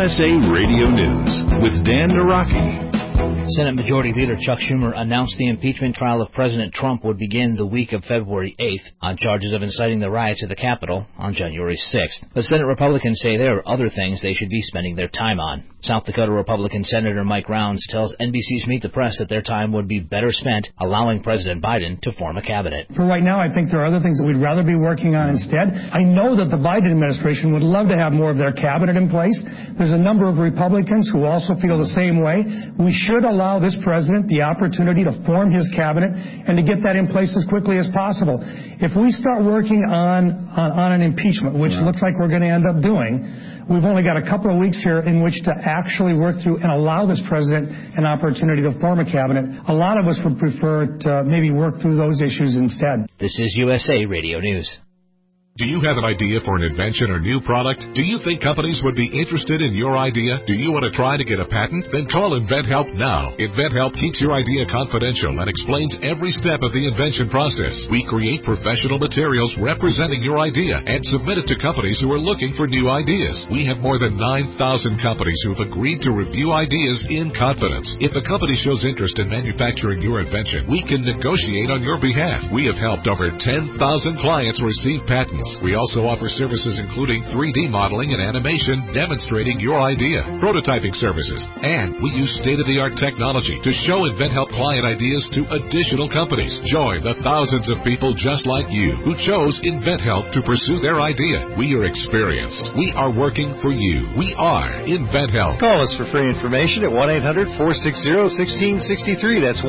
USA Radio News with Dan Naraki. Senate Majority Leader Chuck Schumer announced the impeachment trial of President Trump would begin the week of February 8th on charges of inciting the riots at the Capitol on January 6th. But Senate Republicans say there are other things they should be spending their time on. South Dakota Republican Senator Mike Rounds tells NBC's Meet the Press that their time would be better spent allowing President Biden to form a cabinet. For right now, I think there are other things that we'd rather be working on instead. I know that the Biden administration would love to have more of their cabinet in place. There's a number of Republicans who also feel the same way. We should allow this president the opportunity to form his cabinet and to get that in place as quickly as possible. If we start working on an impeachment, which looks like we're going to end up doing, we've only got a couple of weeks here in which to actually work through and allow this president an opportunity to form a cabinet. A lot of us would prefer to maybe work through those issues instead. This is USA Radio News. Do you have an idea for an invention or new product? Do you think companies would be interested in your idea? Do you want to try to get a patent? Then call InventHelp now. InventHelp keeps your idea confidential and explains every step of the invention process. We create professional materials representing your idea and submit it to companies who are looking for new ideas. We have more than 9,000 companies who have agreed to review ideas in confidence. If a company shows interest in manufacturing your invention, we can negotiate on your behalf. We have helped over 10,000 clients receive patents. We also offer services including 3D modeling and animation demonstrating your idea, prototyping services, and we use state-of-the-art technology to show InventHelp client ideas to additional companies. Join the thousands of people just like you who chose InventHelp to pursue their idea. We are experienced. We are working for you. We are InventHelp. Call us for free information at 1-800-460-1663. That's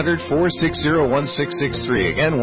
1-800-460-1663. Again,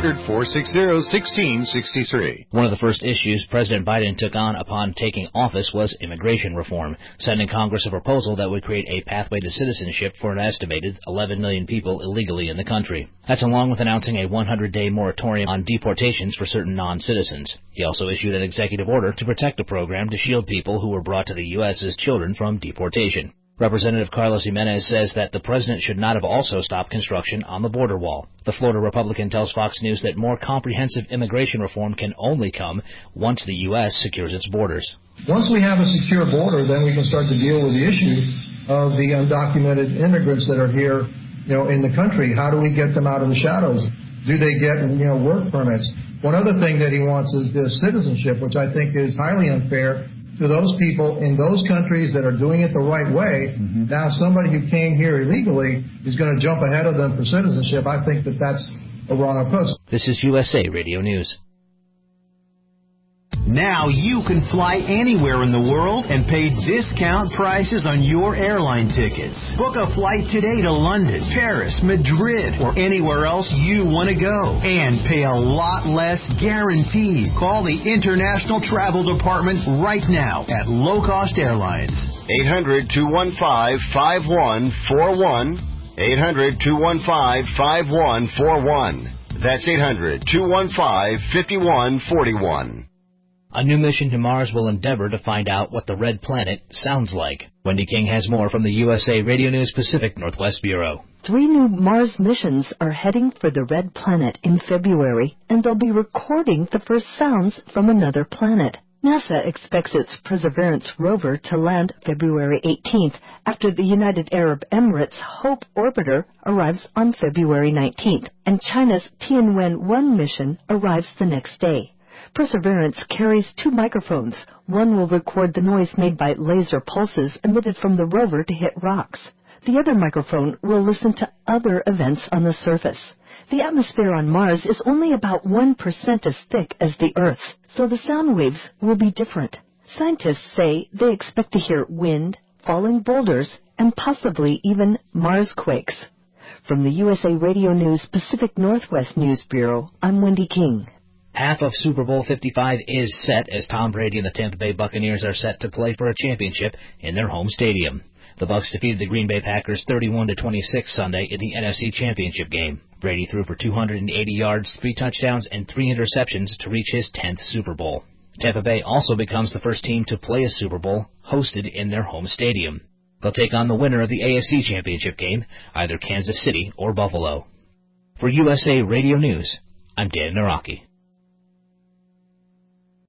1-800-460-1663. One of the first issues President Biden took on upon taking office was immigration reform, sending Congress a proposal that would create a pathway to citizenship for an estimated 11 million people illegally in the country. That's along with announcing a 100-day moratorium on deportations for certain non-citizens. He also issued an executive order to protect a program to shield people who were brought to the U.S. as children from deportation. Representative Carlos Jimenez says that the president should not have also stopped construction on the border wall. The Florida Republican tells Fox News that more comprehensive immigration reform can only come once the U.S. secures its borders. Once we have a secure border, then we can start to deal with the issue of the undocumented immigrants that are here, in the country. How do we get them out of the shadows? Do they get, work permits? One other thing that he wants is the citizenship, which I think is highly unfair to those people in those countries that are doing it the right way. Now somebody who came here illegally is going to jump ahead of them for citizenship. I think that that's a wrong approach. This is USA Radio News. Now you can fly anywhere in the world and pay discount prices on your airline tickets. Book a flight today to London, Paris, Madrid, or anywhere else you want to go. And pay a lot less guaranteed. Call the International Travel Department right now at Low Cost Airlines. 800-215-5141. 800-215-5141. That's 800-215-5141. A new mission to Mars will endeavor to find out what the red planet sounds like. Wendy King has more from the USA Radio News Pacific Northwest Bureau. 3 new Mars missions are heading for the red planet in February, and they'll be recording the first sounds from another planet. NASA expects its Perseverance rover to land February 18th after the United Arab Emirates Hope orbiter arrives on February 19th, and China's Tianwen-1 mission arrives the next day. Perseverance carries 2 microphones. One will record the noise made by laser pulses emitted from the rover to hit rocks. The other microphone will listen to other events on the surface. The atmosphere on Mars is only about 1% as thick as the Earth's, so the sound waves will be different. Scientists say they expect to hear wind, falling boulders, and possibly even Mars quakes. From the USA Radio News Pacific Northwest News Bureau, I'm Wendy King. Half of Super Bowl 55 is set as Tom Brady and the Tampa Bay Buccaneers are set to play for a championship in their home stadium. The Bucs defeated the Green Bay Packers 31-26 Sunday in the NFC Championship game. Brady threw for 280 yards, 3 touchdowns, and 3 interceptions to reach his 10th Super Bowl. Tampa Bay also becomes the first team to play a Super Bowl hosted in their home stadium. They'll take on the winner of the AFC Championship game, either Kansas City or Buffalo. For USA Radio News, I'm Dan Naraki.